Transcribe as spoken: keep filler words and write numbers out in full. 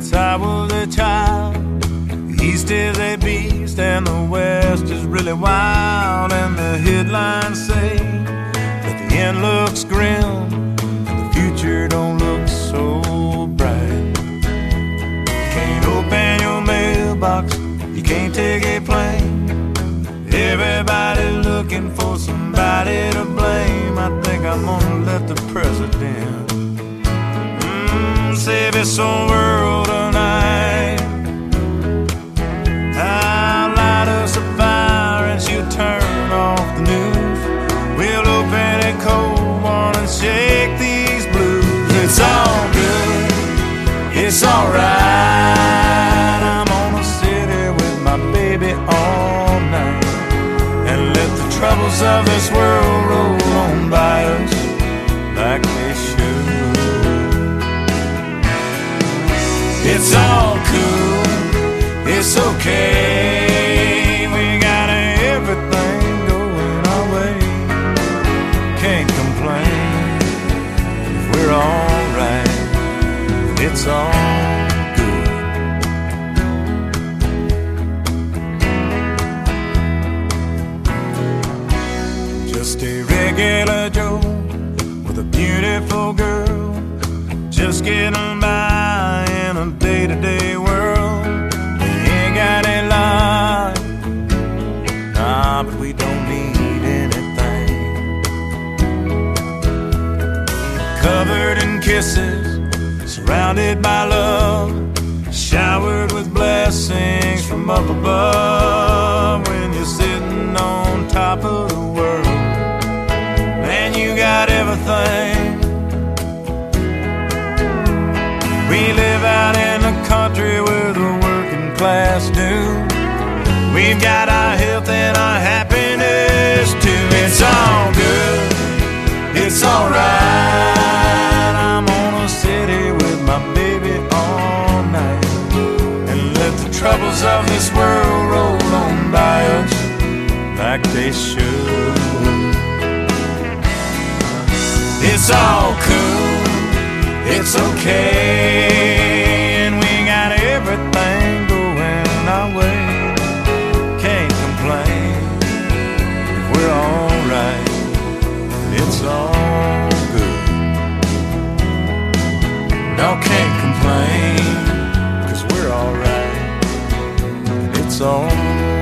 since I was a child. The East is a beast and the West is really wild, and the headlines say that the end looks grim and the future don't look so bright. You can't open your mailbox, you can't take a plane. Everybody's looking for somebody to blame. I think I'm gonna let the president mm, save this whole world tonight. I'll light us a fire and she'll turn off the news. We'll open a cold one and shake these blues. It's all good, it's alright. I'm gonna sit here with my baby all night and let the troubles of this world roll on by us like they should. It's all cool, it's okay. We got everything going our way. Can't complain if we're alright, and it's all just a regular Joe with a beautiful girl, just getting by in a day-to-day world. We ain't got a lot, nah, but we don't need anything. Covered in kisses, surrounded by love, showered with blessings from up above. When you're sitting on top of the world, you got everything. We live out in the country where the working class do. We've got our health and our happiness too. It's all good, it's alright. I'm gonna sit here with my baby all night and let the troubles of this world roll on by us like they should. It's all cool, it's okay, and we got everything going our way. Can't complain if we're alright, it's all good. No, can't complain, 'cause we're alright, it's all